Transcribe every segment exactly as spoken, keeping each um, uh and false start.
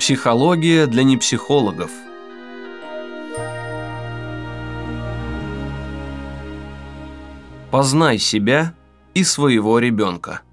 Психология для непсихологов. Познай себя и своего ребенка.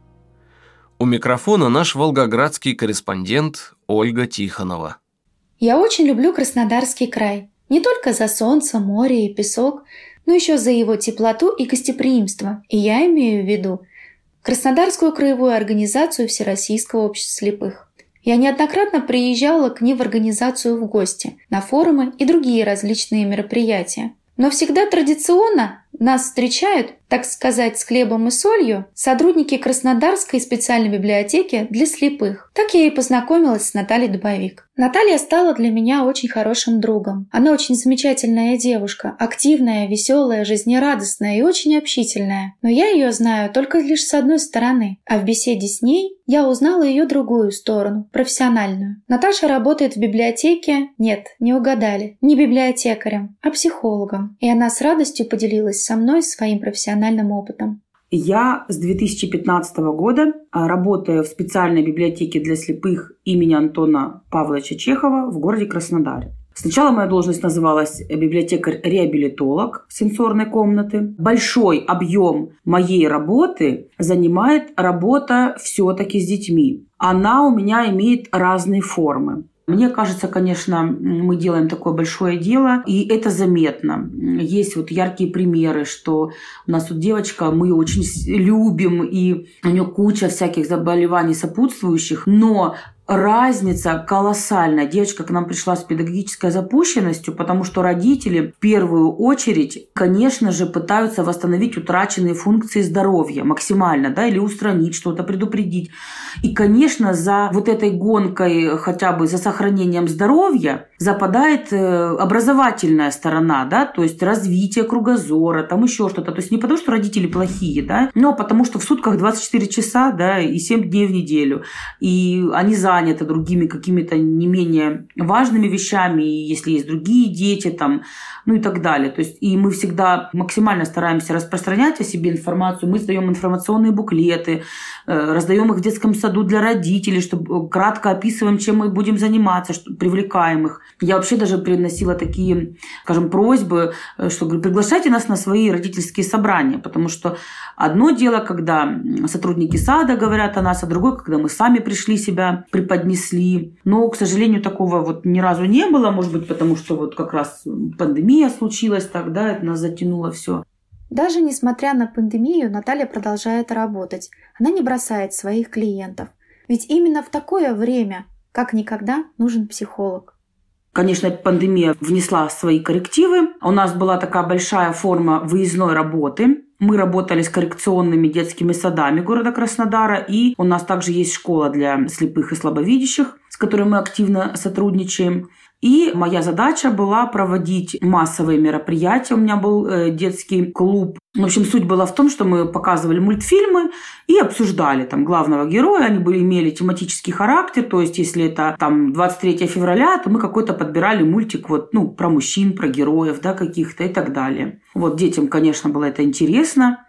У микрофона наш волгоградский корреспондент Ольга Тихонова. Я очень люблю Краснодарский край. Не только за солнце, море и песок, но еще за его теплоту и гостеприимство. И я имею в виду Краснодарскую краевую организацию Всероссийского общества слепых. Я неоднократно приезжала к ним в организацию в гости, на форумы и другие различные мероприятия. Но всегда традиционно нас встречают, так сказать, с хлебом и солью сотрудники Краснодарской специальной библиотеки для слепых. Так я и познакомилась с Натальей Дубовик. Наталья стала для меня очень хорошим другом. Она очень замечательная девушка, активная, веселая, жизнерадостная и очень общительная. Но я ее знаю только лишь с одной стороны, а в беседе с ней я узнала ее другую сторону, профессиональную. Наташа работает в библиотеке, нет, не угадали, не библиотекарем, а психологом. И она с радостью поделилась со мной своим профессиональным опытом. Я с две тысячи пятнадцатого года работаю в специальной библиотеке для слепых имени Антона Павловича Чехова в городе Краснодаре. Сначала моя должность называлась библиотекарь-реабилитолог сенсорной комнаты. Большой объем моей работы занимает работа все-таки с детьми. Она у меня имеет разные формы. Мне кажется, конечно, мы делаем такое большое дело, и это заметно. Есть вот яркие примеры, что у нас тут девочка, мы ее очень любим, и у нее куча всяких заболеваний сопутствующих, но разница колоссальная. Девочка к нам пришла с педагогической запущенностью, потому что родители в первую очередь, конечно же, пытаются восстановить утраченные функции здоровья максимально, да, или устранить что-то, предупредить. И, конечно, за вот этой гонкой, хотя бы за сохранением здоровья, западает образовательная сторона, да, то есть развитие кругозора, там еще что-то. То есть не потому, что родители плохие, да, но потому что в сутках двадцать четыре часа, да, и семь дней в неделю. И они заняты другими какими-то не менее важными вещами, если есть другие дети, там, ну и так далее. То есть и мы всегда максимально стараемся распространять о себе информацию. Мы сдаем информационные буклеты, раздаем их в детском саду для родителей, чтобы кратко описываем, чем мы будем заниматься, что привлекаем их. Я вообще даже приносила такие, скажем, просьбы, что говорю, приглашайте нас на свои родительские собрания, потому что одно дело, когда сотрудники сада говорят о нас, а другое, когда мы сами пришли, себя преподнесли. Но, к сожалению, такого вот ни разу не было, может быть, потому что вот как раз пандемия случилась тогда, это нас затянуло все. Даже несмотря на пандемию, Наталья продолжает работать. Она не бросает своих клиентов. Ведь именно в такое время, как никогда, нужен психолог. Конечно, пандемия внесла свои коррективы. У нас была такая большая форма выездной работы. Мы работали с коррекционными детскими садами города Краснодара. И у нас также есть школа для слепых и слабовидящих, с которой мы активно сотрудничаем. И моя задача была проводить массовые мероприятия. У меня был детский клуб. В общем, суть была в том, что мы показывали мультфильмы и обсуждали там главного героя. Они были, имели тематический характер. То есть, если это там двадцать третьего февраля, то мы какой-то подбирали мультик вот, ну, про мужчин, про героев, да, каких-то и так далее. Вот детям, конечно, было это интересно.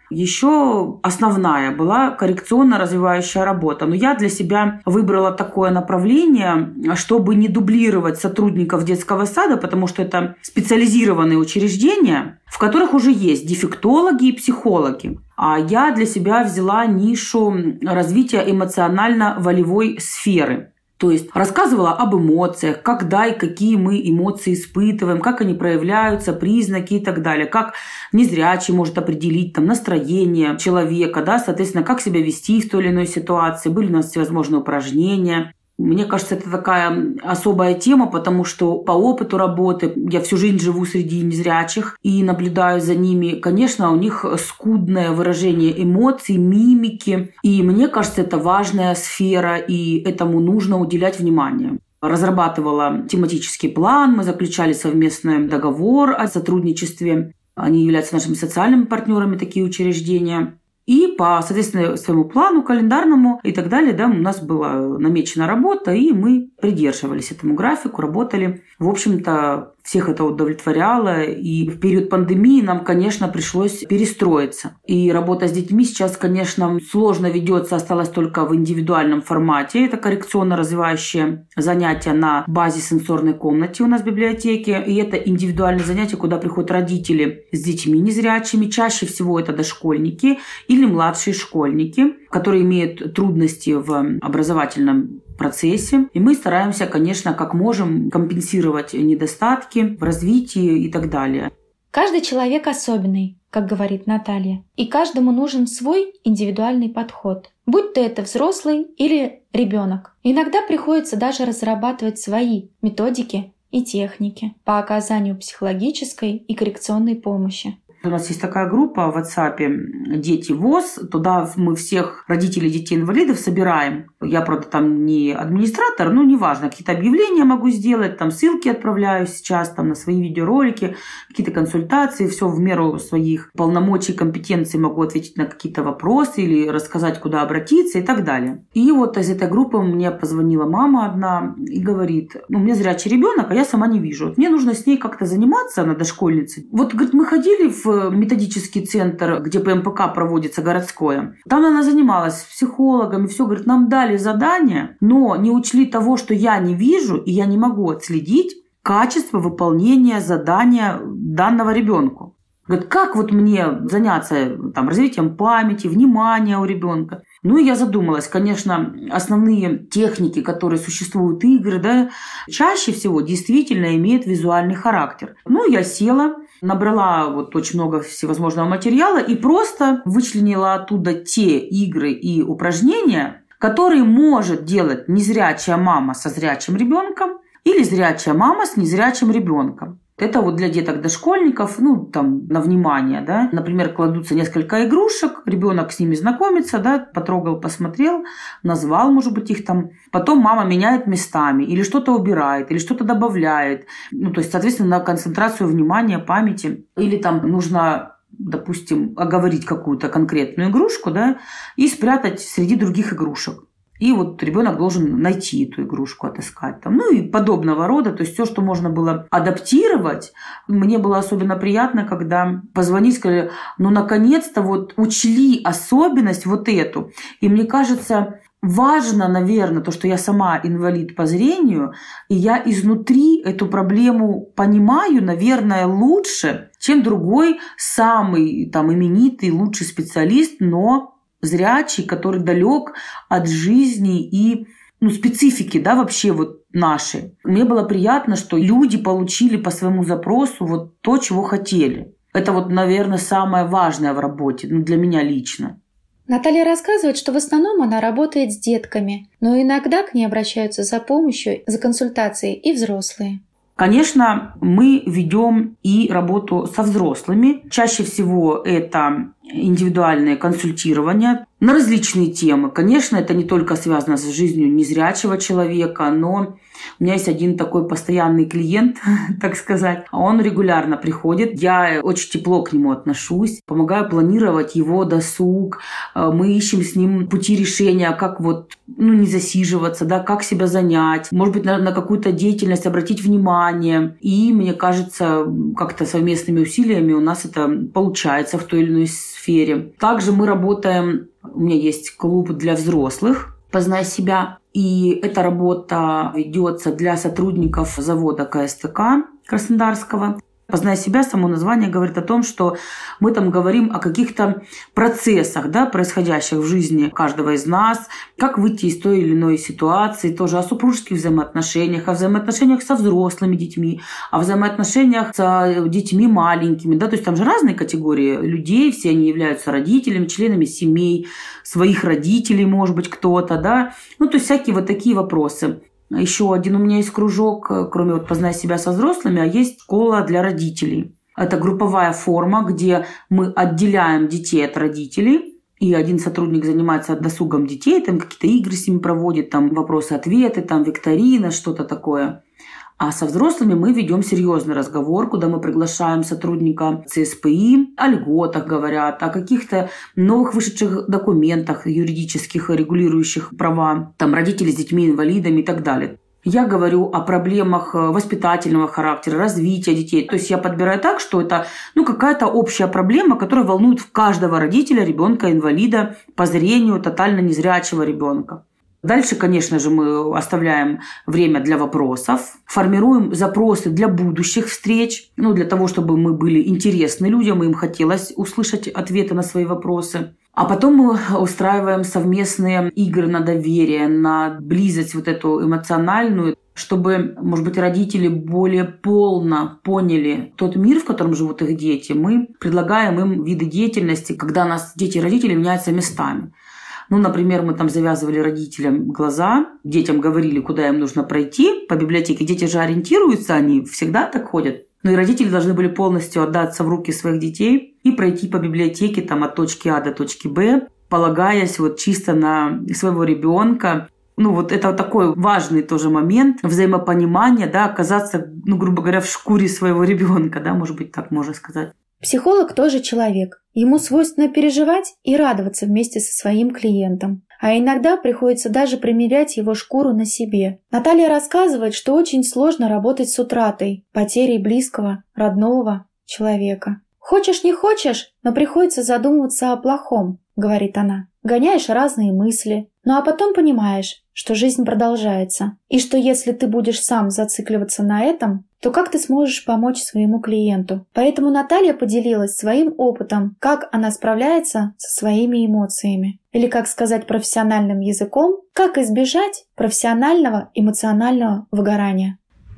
Еще основная была коррекционно-развивающая работа. Но я для себя выбрала такое направление, чтобы не дублировать сотрудников детского сада, потому что это специализированные учреждения, в которых уже есть дефектологи и психологи. А я для себя взяла нишу развития эмоционально-волевой сферы. То есть рассказывала об эмоциях, когда и какие мы эмоции испытываем, как они проявляются, признаки и так далее, как незрячий может определить там, настроение человека, да, соответственно, как себя вести в той или иной ситуации, были у нас всевозможные упражнения. Мне кажется, это такая особая тема, потому что по опыту работы я всю жизнь живу среди незрячих и наблюдаю за ними. Конечно, у них скудное выражение эмоций, мимики. И мне кажется, это важная сфера, и этому нужно уделять внимание. Разрабатывала тематический план, мы заключали совместный договор о сотрудничестве. Они являются нашими социальными партнерами, такие учреждения. И по, соответственно, своему плану календарному и так далее, да, у нас была намечена работа, и мы придерживались этому графику, работали. В общем-то, всех это удовлетворяло. И в период пандемии нам, конечно, пришлось перестроиться. И работа с детьми сейчас, конечно, сложно ведется, осталось только в индивидуальном формате. Это коррекционно-развивающее занятие на базе сенсорной комнаты у нас в библиотеке. И это индивидуальное занятие, куда приходят родители с детьми незрячими. Чаще всего это дошкольники или младшие школьники, которые имеют трудности в образовательном процессе. И мы стараемся, конечно, как можем компенсировать недостатки в развитии и так далее. Каждый человек особенный, как говорит Наталья, и каждому нужен свой индивидуальный подход, будь то это взрослый или ребенок. Иногда приходится даже разрабатывать свои методики и техники по оказанию психологической и коррекционной помощи. У нас есть такая группа в WhatsApp «Дети ВОЗ». Туда мы всех родителей детей-инвалидов собираем. Я, правда, там не администратор, но неважно. Какие-то объявления могу сделать, там ссылки отправляю сейчас там, на свои видеоролики, какие-то консультации. Все в меру своих полномочий, компетенций могу ответить на какие-то вопросы или рассказать, куда обратиться и так далее. И вот из этой группы мне позвонила мама одна и говорит: ну, у меня зрячий ребенок, а я сама не вижу. Вот мне нужно с ней как-то заниматься, она дошкольница. Вот, говорит, мы ходили в методический центр, где по эм пэ ка проводится городское. Там она занималась с психологами, все, говорит, нам дали задание, но не учли того, что я не вижу, и я не могу отследить качество выполнения задания данного ребенку. Говорит, как вот мне заняться там, развитием памяти, внимания у ребенка? Ну и я задумалась, конечно, основные техники, которые существуют, игры, да, чаще всего действительно имеют визуальный характер. Ну, я села, набрала вот очень много всевозможного материала и просто вычленила оттуда те игры и упражнения, которые может делать незрячая мама со зрячим ребенком или зрячая мама с незрячим ребенком. Это вот для деток-дошкольников, ну, там, на внимание, да. Например, кладутся несколько игрушек, ребенок с ними знакомится, да, потрогал, посмотрел, назвал, может быть, их там. Потом мама меняет местами, или что-то убирает, или что-то добавляет. Ну, то есть, соответственно, на концентрацию внимания, памяти. Или там нужно, допустим, оговорить какую-то конкретную игрушку, да, и спрятать среди других игрушек. И вот ребенок должен найти эту игрушку, отыскать там. Ну и подобного рода. То есть все, что можно было адаптировать. Мне было особенно приятно, когда позвонили, сказали, ну наконец-то вот учли особенность вот эту. И мне кажется, важно, наверное, то, что я сама инвалид по зрению, и я изнутри эту проблему понимаю, наверное, лучше, чем другой самый там именитый, лучший специалист, но зрячий, который далек от жизни и ну, специфики, да, вообще вот нашей. Мне было приятно, что люди получили по своему запросу вот то, чего хотели. Это вот, наверное, самое важное в работе, ну, для меня лично. Наталья рассказывает, что в основном она работает с детками, но иногда к ней обращаются за помощью, за консультацией и взрослые. Конечно, мы ведем и работу со взрослыми. Чаще всего это индивидуальное консультирование на различные темы. Конечно, это не только связано с жизнью незрячего человека, но у меня есть один такой постоянный клиент, так сказать. Он регулярно приходит. Я очень тепло к нему отношусь, помогаю планировать его досуг. Мы ищем с ним пути решения, как вот ну, не засиживаться, да, как себя занять, может быть, на, на какую-то деятельность обратить внимание. И мне кажется, как-то совместными усилиями у нас это получается в той или иной сфере. Также мы работаем, у меня есть клуб для взрослых «Познай себя». И эта работа ведется для сотрудников завода ка эс тэ ка Краснодарского. «Познай себя», само название говорит о том, что мы там говорим о каких-то процессах, да, происходящих в жизни каждого из нас, как выйти из той или иной ситуации, тоже о супружеских взаимоотношениях, о взаимоотношениях со взрослыми детьми, о взаимоотношениях с детьми маленькими. Да, то есть там же разные категории людей, все они являются родителями, членами семей, своих родителей, может быть, кто-то. Да? Ну, то есть всякие вот такие вопросы. Еще один у меня есть кружок, кроме вот «Познай себя со взрослыми», а есть школа для родителей. Это групповая форма, где мы отделяем детей от родителей, и один сотрудник занимается досугом детей, там какие-то игры с ними проводит, там вопросы-ответы, там викторина, что-то такое. А со взрослыми мы ведем серьезный разговор, куда мы приглашаем сотрудника цэ эс пэ и, о льготах говорят, о каких-то новых вышедших документах юридических, регулирующих права там, родителей с детьми-инвалидами и так далее. Я говорю о проблемах воспитательного характера, развития детей. То есть я подбираю так, что это ну, какая-то общая проблема, которая волнует каждого родителя ребенка-инвалида по зрению, тотально незрячего ребенка. Дальше, конечно же, мы оставляем время для вопросов, формируем запросы для будущих встреч, ну, для того, чтобы мы были интересны людям, и им хотелось услышать ответы на свои вопросы. А потом мы устраиваем совместные игры на доверие, на близость вот эту эмоциональную, чтобы, может быть, родители более полно поняли тот мир, в котором живут их дети. Мы предлагаем им виды деятельности, когда у нас дети и родители меняются местами. Ну, например, мы там завязывали родителям глаза, детям говорили, куда им нужно пройти по библиотеке. Дети же ориентируются, они всегда так ходят. Ну и родители должны были полностью отдаться в руки своих детей и пройти по библиотеке там, от точки А до точки Б, полагаясь вот чисто на своего ребенка. Ну вот это вот такой важный тоже момент взаимопонимания, да, оказаться, ну, грубо говоря, в шкуре своего ребенка, да, может быть, так можно сказать. Психолог тоже человек. Ему свойственно переживать и радоваться вместе со своим клиентом. А иногда приходится даже примерять его шкуру на себе. Наталья рассказывает, что очень сложно работать с утратой, потерей близкого, родного человека. «Хочешь, не хочешь, но приходится задумываться о плохом», — говорит она. «Гоняешь разные мысли, ну а потом понимаешь, что жизнь продолжается, и что если ты будешь сам зацикливаться на этом, то как ты сможешь помочь своему клиенту?» Поэтому Наталья поделилась своим опытом, как она справляется со своими эмоциями. Или, как сказать профессиональным языком, как избежать профессионального эмоционального выгорания.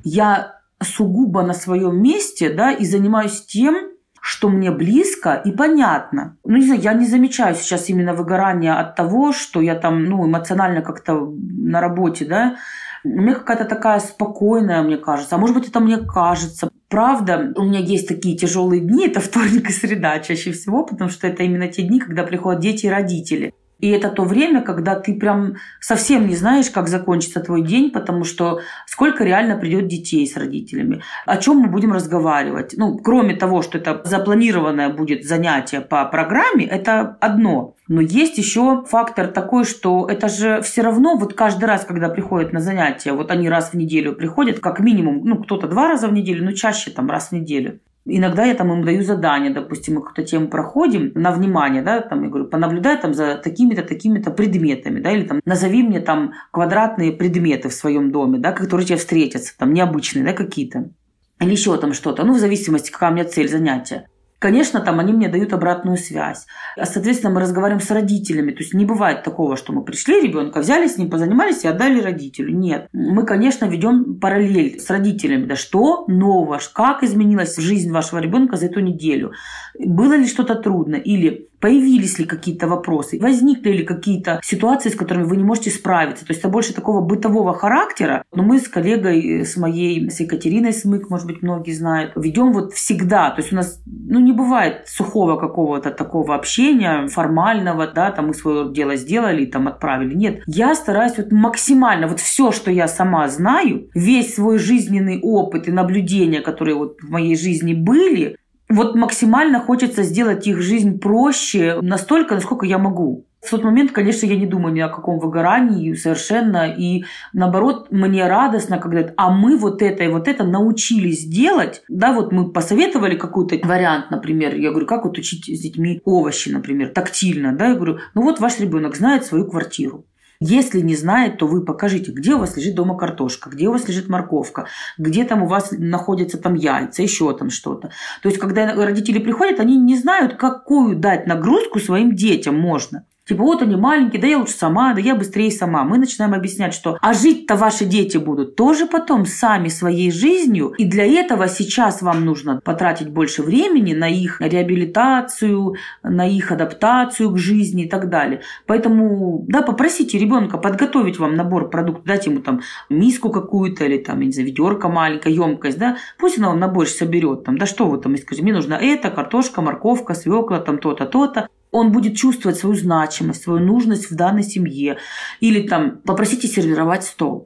Я сугубо на своем месте, да, и занимаюсь тем, что мне близко и понятно. Ну, не знаю, я не замечаю сейчас именно выгорания от того, что я там, ну, эмоционально как-то на работе, да. У меня какая-то такая спокойная, мне кажется. А может быть, это мне кажется. Правда, у меня есть такие тяжелые дни, это вторник и среда чаще всего, потому что это именно те дни, когда приходят дети и родители. И это то время, когда ты прям совсем не знаешь, как закончится твой день, потому что сколько реально придет детей с родителями, о чем мы будем разговаривать. Ну, кроме того, что это запланированное будет занятие по программе, это одно. Но есть еще фактор такой, что это же все равно вот каждый раз, когда приходят на занятия, вот они раз в неделю приходят, как минимум, ну, кто-то два раза в неделю, но чаще там раз в неделю. Иногда я там им даю задание, допустим, мы какую-то тему проходим на внимание, да, там я говорю, понаблюдай там за такими-то, такими-то предметами, да, или там назови мне там квадратные предметы в своем доме, да, которые тебе встретятся, там необычные, да, какие-то, или еще там что-то, ну, в зависимости, какая у меня цель занятия. Конечно, там они мне дают обратную связь. А, соответственно, мы разговариваем с родителями. То есть не бывает такого, что мы пришли, ребенка взяли, с ним позанимались и отдали родителю. Нет. Мы, конечно, ведем параллель с родителями. Да что нового? Как изменилась жизнь вашего ребенка за эту неделю? Было ли что-то трудно? Или появились ли какие-то вопросы? Возникли ли какие-то ситуации, с которыми вы не можете справиться? То есть это больше такого бытового характера. Но мы с коллегой, с моей, с Екатериной Смык, может быть, многие знают, ведем вот всегда. То есть у нас, ну, не бывает сухого какого-то такого общения, формального, да, там мы свое дело сделали, там отправили. Нет. Я стараюсь вот максимально, вот все, что я сама знаю, весь свой жизненный опыт и наблюдения, которые вот в моей жизни были, вот максимально хочется сделать их жизнь проще настолько, насколько я могу. В тот момент, конечно, я не думаю ни о каком выгорании совершенно. И наоборот, мне радостно, когда а мы вот это и вот это научились делать. Да, вот мы посоветовали какой-то вариант, например. Я говорю, как вот учить с детьми овощи, например, тактильно. Да, я говорю, ну вот ваш ребенок знает свою квартиру. Если не знает, то вы покажите, где у вас лежит дома картошка, где у вас лежит морковка, где там у вас находятся там яйца, еще там что-то. То есть, когда родители приходят, они не знают, какую дать нагрузку своим детям можно. Типа, вот они маленькие, да я лучше сама, да я быстрее сама. Мы начинаем объяснять, что а жить-то ваши дети будут тоже потом сами своей жизнью. И для этого сейчас вам нужно потратить больше времени на их реабилитацию, на их адаптацию к жизни и так далее. Поэтому, да, попросите ребенка подготовить вам набор продуктов, дать ему там миску какую-то или там, я не знаю, ведерко маленькое, емкость, да. Пусть она вам на борщ соберет. Там, да что вы там, скажите, мне нужно это, картошка, морковка, свекла, там то-то, то-то. Он будет чувствовать свою значимость, свою нужность в данной семье. Или там попросите сервировать стол.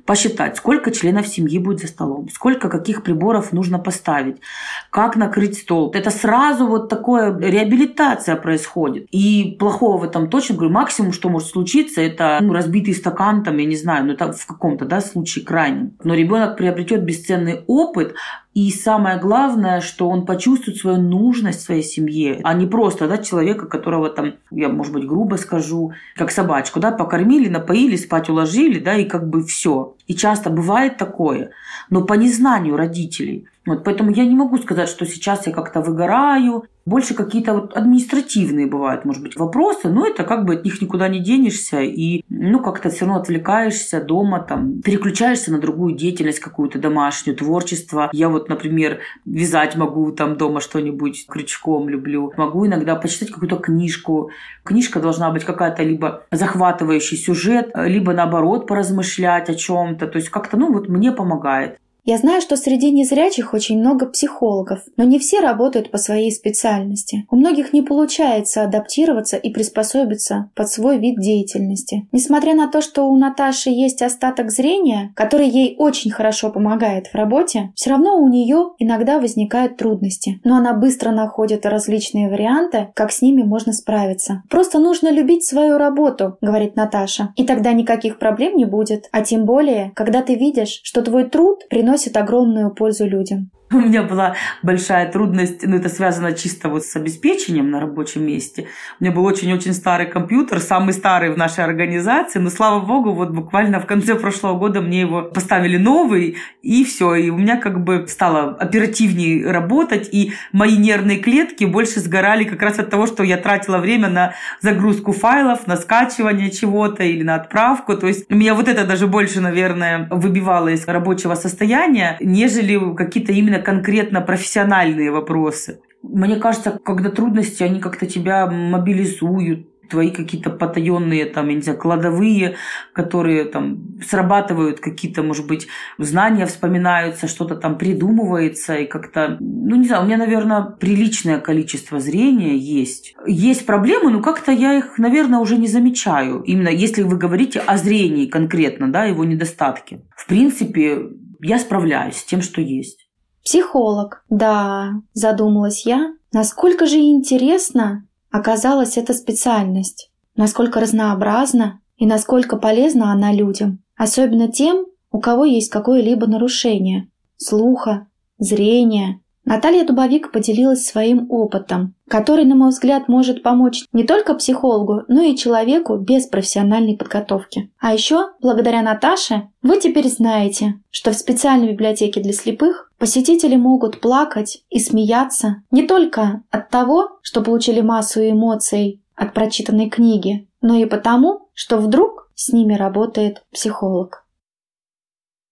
посчитать, сколько членов семьи будет за столом, сколько каких приборов нужно поставить, как накрыть стол. Это сразу вот такое реабилитация происходит. И плохого в этом точно, говорю, максимум, что может случиться, это ну, разбитый стакан, там, я не знаю, ну это в каком-то да, случае крайнем. Но ребенок приобретет бесценный опыт, и самое главное, что он почувствует свою нужность в своей семье, а не просто да, человека, которого там, я, может быть, грубо скажу, как собачку, да, покормили, напоили, спать уложили, да, и как бы все. И часто бывает такое, но по незнанию родителей. Вот, поэтому я не могу сказать, что сейчас я как-то выгораю. Больше какие-то вот административные бывают, может быть, вопросы, но это как бы от них никуда не денешься. И ну, как-то все равно отвлекаешься дома, там, переключаешься на другую деятельность какую-то домашнюю, творчество. Я вот, например, вязать могу там дома что-нибудь, крючком люблю. Могу иногда почитать какую-то книжку. Книжка должна быть какая-то либо захватывающий сюжет, либо наоборот поразмышлять о чем-то. То есть как-то, ну вот мне помогает. Я знаю, что среди незрячих очень много психологов, но не все работают по своей специальности. У многих не получается адаптироваться и приспособиться под свой вид деятельности. Несмотря на то, что у Наташи есть остаток зрения, который ей очень хорошо помогает в работе, все равно у нее иногда возникают трудности. Но она быстро находит различные варианты, как с ними можно справиться. «Просто нужно любить свою работу», — говорит Наташа, «и тогда никаких проблем не будет. А тем более, когда ты видишь, что твой труд приносит приносит огромную пользу людям». У меня была большая трудность, ну это связано чисто вот с обеспечением на рабочем месте. У меня был очень-очень старый компьютер, самый старый в нашей организации, но слава богу, вот буквально в конце прошлого года мне его поставили новый, и все, и у меня как бы стало оперативнее работать, и мои нервные клетки больше сгорали как раз от того, что я тратила время на загрузку файлов, на скачивание чего-то или на отправку. То есть меня вот это даже больше, наверное, выбивало из рабочего состояния, нежели какие-то именно конкретно профессиональные вопросы. Мне кажется, когда трудности, они как-то тебя мобилизуют, твои какие-то потаенные, там, я не знаю, кладовые, которые там срабатывают, какие-то, может быть, знания вспоминаются, что-то там придумывается, и как-то, ну, не знаю, у меня, наверное, приличное количество зрения есть. Есть проблемы, но как-то я их, наверное, уже не замечаю. Именно если вы говорите о зрении конкретно, да, его недостатке. В принципе, я справляюсь с тем, что есть. Психолог. Да, задумалась я, насколько же интересна оказалась эта специальность, насколько разнообразна и насколько полезна она людям, особенно тем, у кого есть какое-либо нарушение слуха, зрения. Наталья Дубовик поделилась своим опытом, который, на мой взгляд, может помочь не только психологу, но и человеку без профессиональной подготовки. А еще, благодаря Наташе, вы теперь знаете, что в специальной библиотеке для слепых посетители могут плакать и смеяться не только от того, что получили массу эмоций от прочитанной книги, но и потому, что вдруг с ними работает психолог.